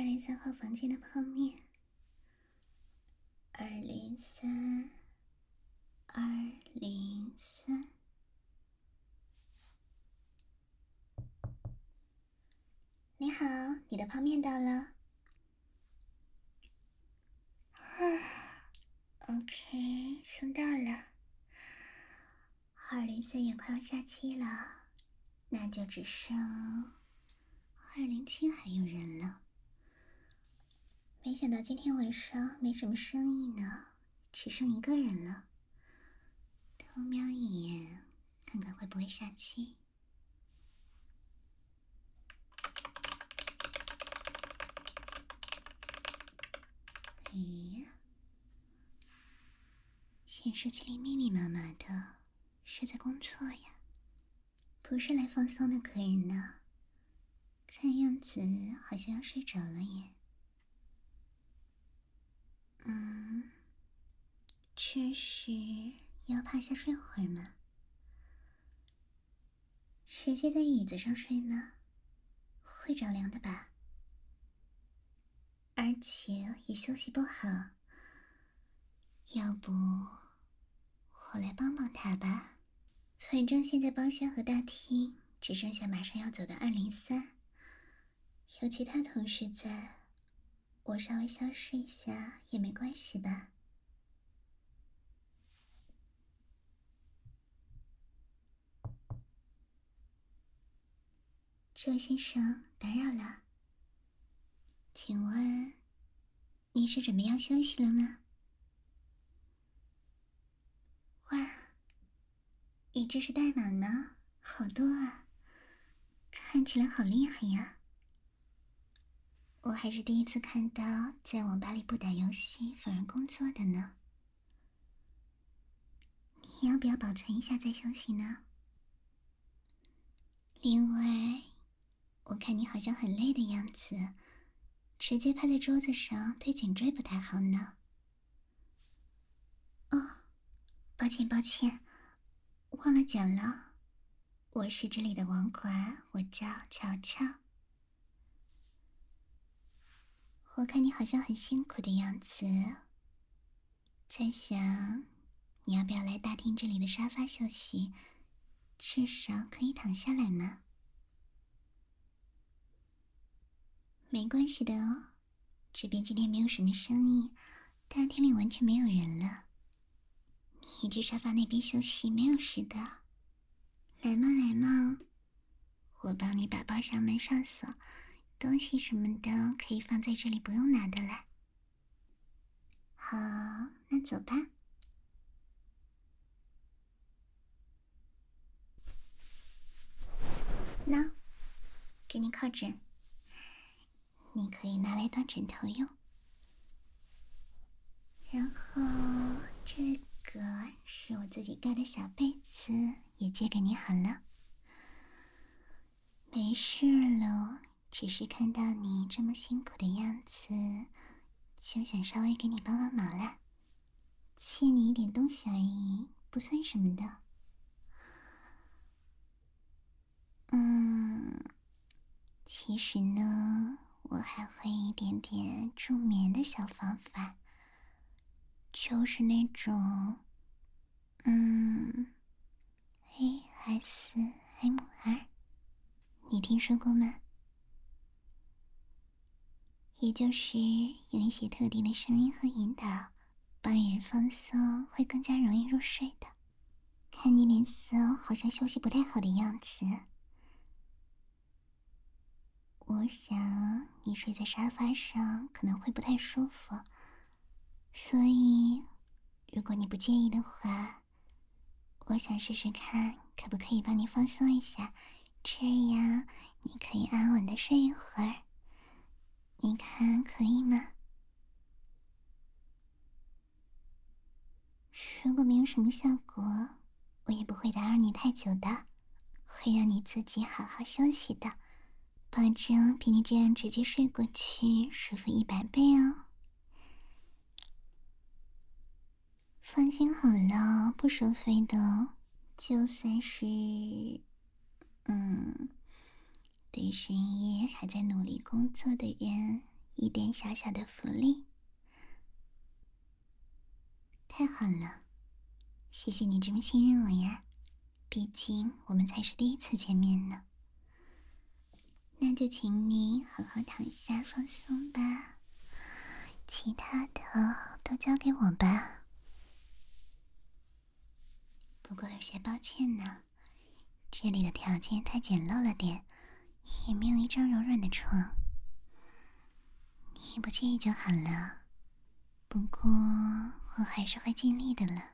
203号房间的泡面，203，203。你好，你的泡面到了。OK， 送到了。203也快要下期了，那就只剩207还有人了。没想到今天晚上没什么生意呢，只剩一个人了。偷瞄一眼，看看会不会下期。咦，显示器里密密麻麻的，是在工作呀，不是来放松的客人呢。看样子好像要睡着了耶。这是要趴下睡会儿吗？直接在椅子上睡吗？会着凉的吧？而且也休息不好，要不我来帮帮他吧。反正现在包厢和大厅只剩下马上要走的203，有其他同事在，我稍微消失一下也没关系吧。这位先生，打扰了，请问你是准备要休息了吗？哇，你这是代码吗？好多啊，看起来好厉害呀。我还是第一次看到在网吧里不打游戏反而工作的呢。你要不要保存一下再休息呢？另外，我看你好像很累的样子，直接趴在桌子上对颈椎不太好呢。哦，抱歉抱歉，忘了讲了，我是这里的网管，我叫乔乔。我看你好像很辛苦的样子，在想你要不要来大厅这里的沙发休息，至少可以躺下来嘛。没关系的哦，这边今天没有什么生意，大厅里完全没有人了。你去沙发那边休息，没有事的。来嘛来嘛，我帮你把包厢门上锁，东西什么的可以放在这里，不用拿的啦。好，那走吧。那，给你靠枕，你可以拿来当枕头用。然后这个是我自己盖的小被子，也借给你好了。没事了，只是看到你这么辛苦的样子，就想稍微给你帮帮忙啦，借你一点东西而已，不算什么的。其实呢，我还会一点点助眠的小方法，就是那种ASMR， 你听说过吗？也就是有一些特定的声音和引导，帮人放松，会更加容易入睡的。看你脸色好像休息不太好的样子，我想你睡在沙发上可能会不太舒服，所以如果你不介意的话，我想试试看可不可以帮你放松一下，这样你可以安稳的睡一会儿，你看可以吗？如果没有什么效果，我也不会打扰你太久的，会让你自己好好休息的，保证比你这样直接睡过去舒服100倍哦。放心好了，不收费的，就算是对深夜还在努力工作的人， 一点小小的福利。太好了，谢谢你这么信任我呀，毕竟我们才是第一次见面呢。那就请你好好躺下放松吧，其他的都交给我吧。不过有些抱歉呢，这里的条件太简陋了点，也没有一张柔软的床。你不介意就好了，不过我还是会尽力的了。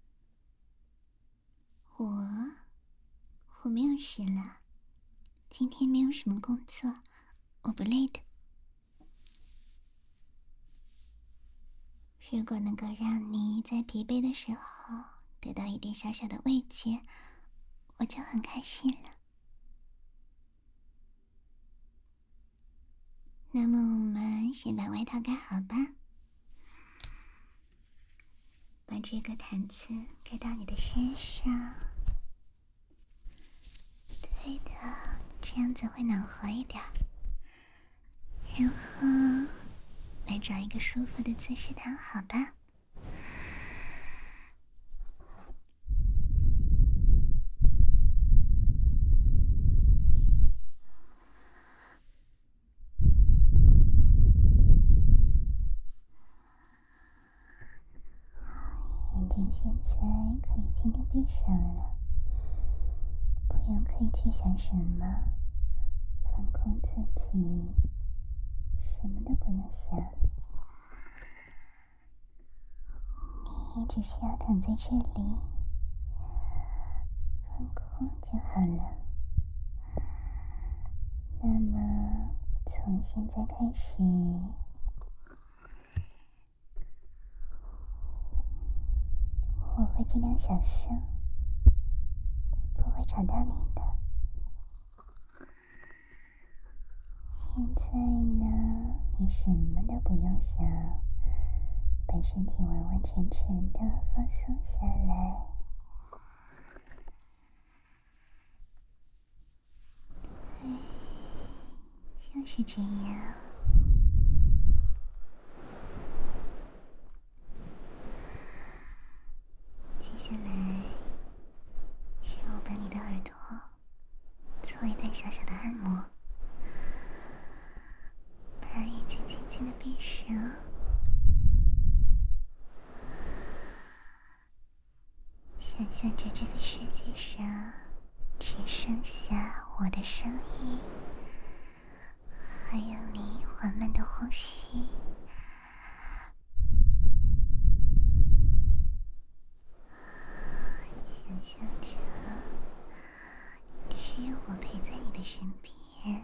我没有事了，今天没有什么工作，我不累的。如果能够让你在疲惫的时候得到一点小小的慰藉，我就很开心了。那么我们先把外套盖好吧，把这个毯子盖到你的身上。对的，这样子会暖和一点。然后来找一个舒服的姿势躺好吧。眼睛现在可以轻轻闭上了，不用刻意去想什么，放空自己，什么都不用想。你只需要躺在这里，放空就好了。那么，从现在开始，我会尽量小声，不会吵到你的。现在呢，你什么都不用想，把身体完完全全的放松下来。对，就是这样。接下来是我把你的耳朵做一段小小的按摩，把眼睛轻轻的闭上，想象着这个世界上只剩下我的声音，还有你缓慢的呼吸。想象着只有我陪在你的身边。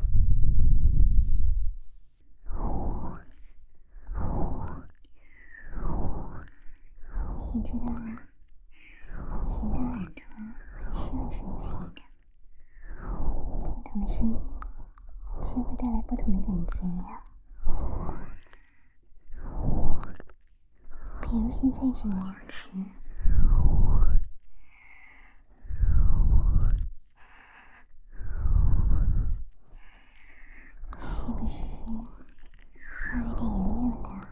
你知道吗？人的耳朵是很神奇的，不同的声音就会带来不同的感觉呀。比如现在这样子，是不是还有一点痒痒的？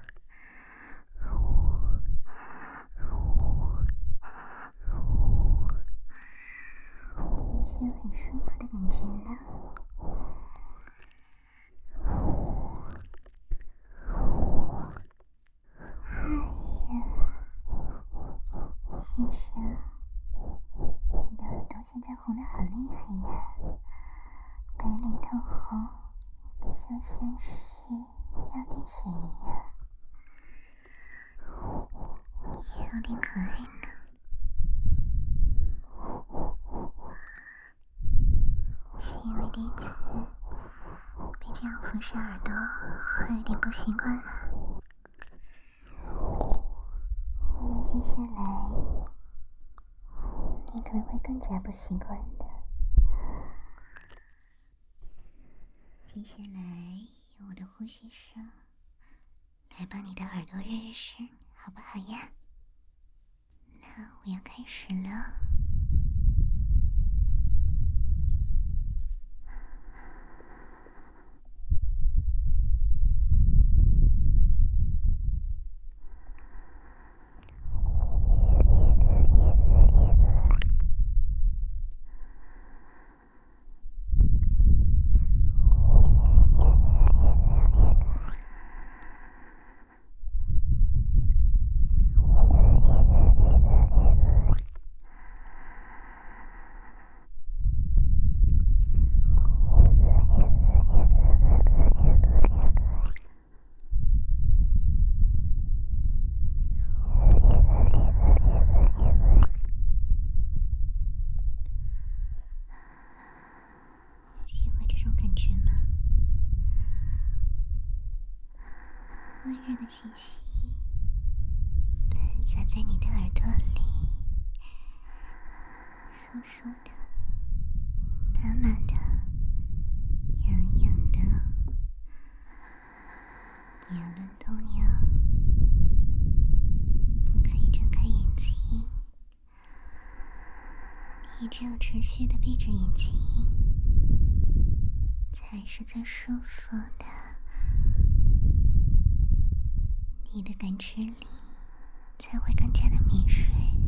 听起来很舒服的感觉呢。哎呀，先生，你的耳朵现在红得好厉害呀，白里透红，就像是要滴血一样，有点可爱呢。是因为第一次被这样俯视耳朵，会有点不习惯吗？那接下来你可能会更加不习惯的。接下来用我的呼吸声来帮你的耳朵热热身，好不好呀？那我要开始了。 温热的气息喷洒在你的耳朵里，酥酥的、麻麻的、痒痒的，不要乱动呀，不可以睁开眼睛，你只有持续的闭着眼睛才是最舒服的，你的感知力才会更加的敏锐。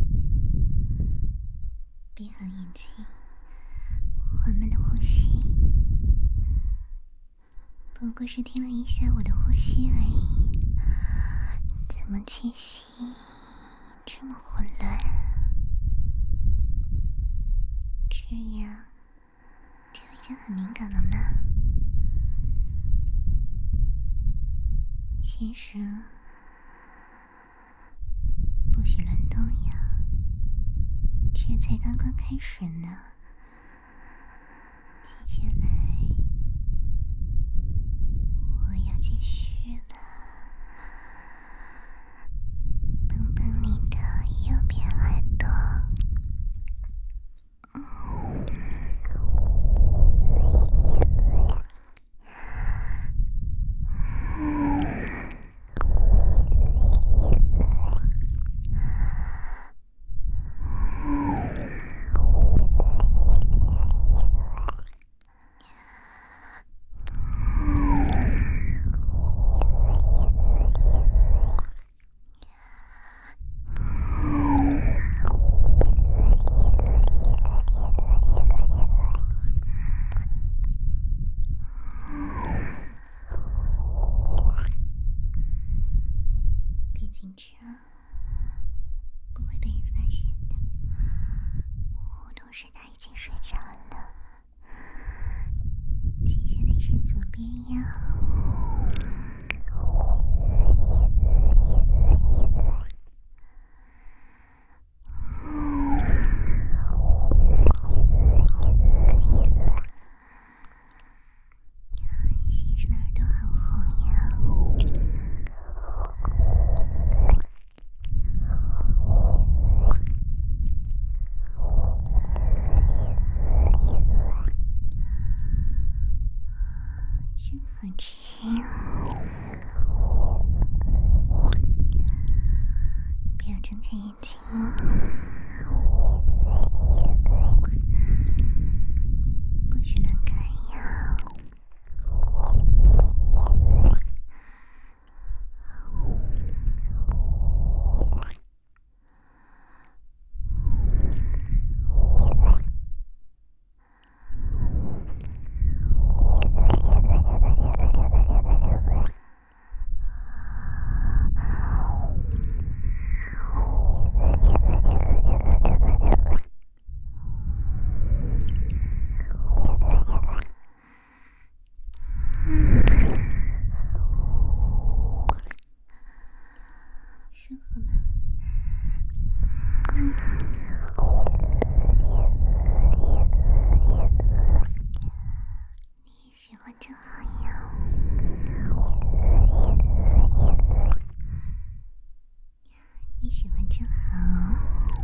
闭好眼睛，缓慢的呼吸，不过是听了一下我的呼吸而已，怎么气息这么混乱？这样就已经很敏感了吗？先生，不许乱动呀，这才刚刚开始呢。接下来我要继续了，碰碰你的右边耳朵。紧张，不会被人发现的。我同时他已经睡着了。接下来是左边腰，先生的耳朵好红呀。很轻，不要睁开眼睛，不许乱看呀。舒服吗？你也喜欢就好呀。你喜欢就好。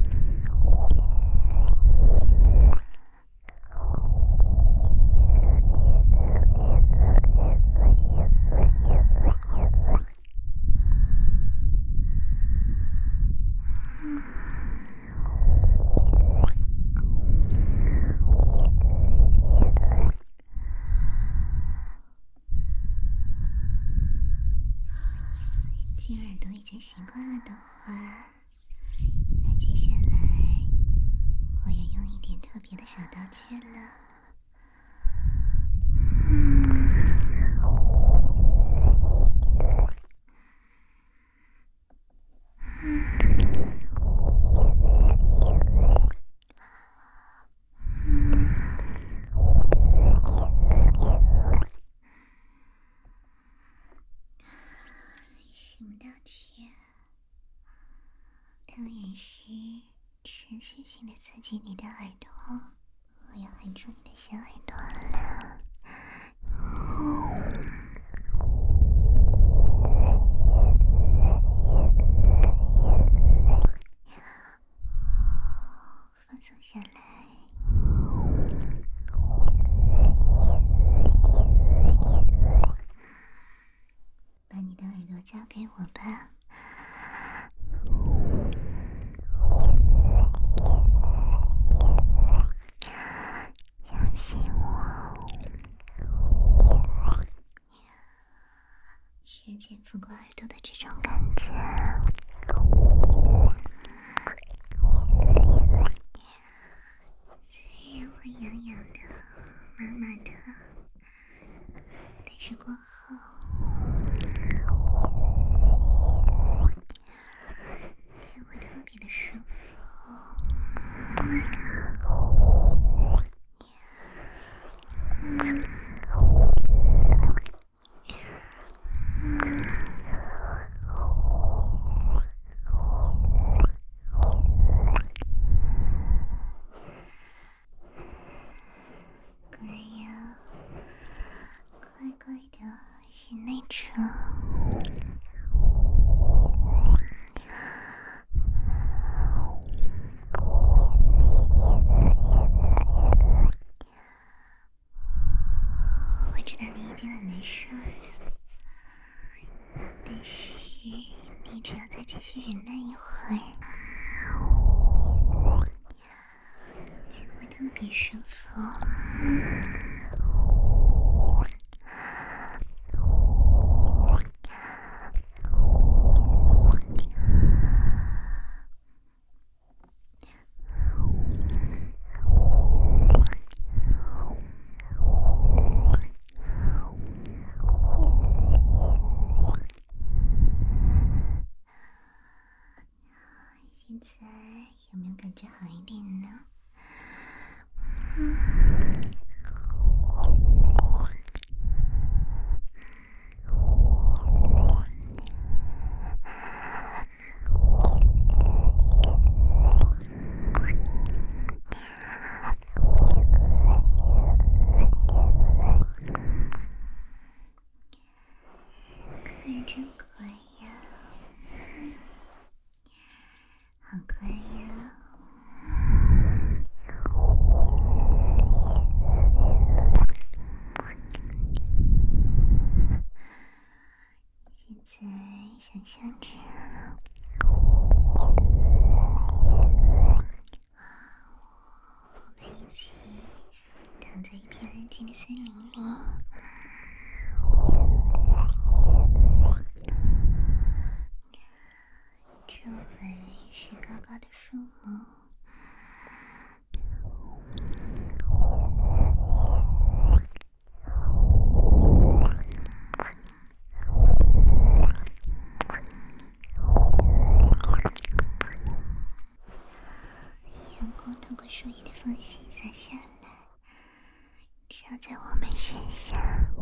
既然耳朵已经习惯了的话，那接下来我要用一点特别的小道具了。什么道具？当然是持续性的刺激你的耳朵，我要含住你的小耳朵了。 交给我吧。相信我，时间拂过耳朵的这种感觉，虽然会痒痒的、麻麻的，但是过后就会特别的舒服。乖呀，乖乖的忍耐着。我知道你已经很难受了，但是你只要再继续忍耐一会儿，就会特别舒服。现在有没有感觉好一点呢？看着真乖呀，好乖呀。现在想象着我们一起躺在一片安静的森林里，周围是高高的树木，阳光透过树叶的缝隙洒下来，照在我们身上。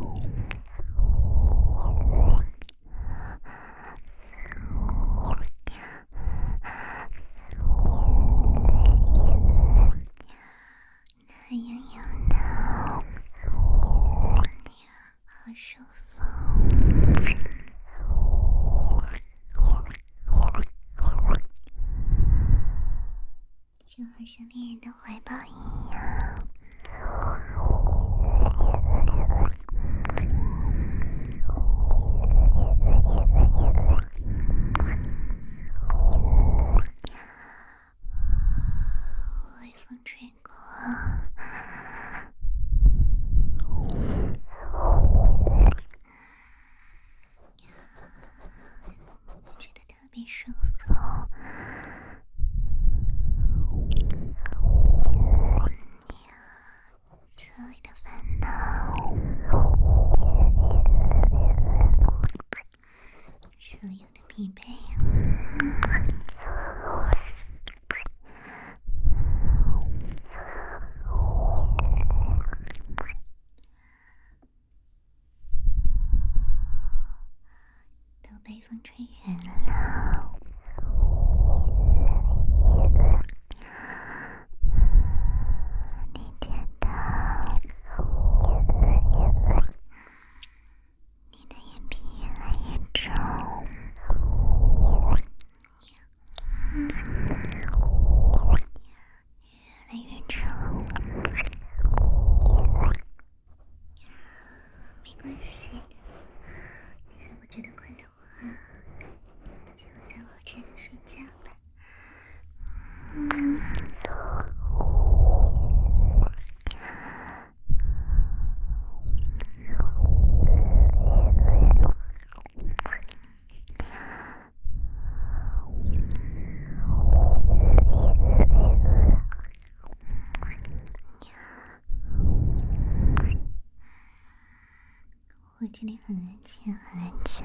暖洋洋的，好舒服。就好像恋人的怀抱一样。微风吹过，觉得特别舒服。所有的烦恼，所有的疲惫，都被风吹远了。你觉得你的眼皮越来越重，越来越重。没关系的，如果觉得困的话， 很安全，很安全。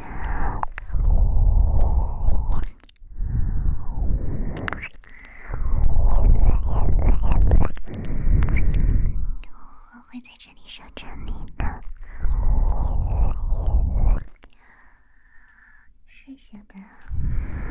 我会在这里守着你的。睡下吧。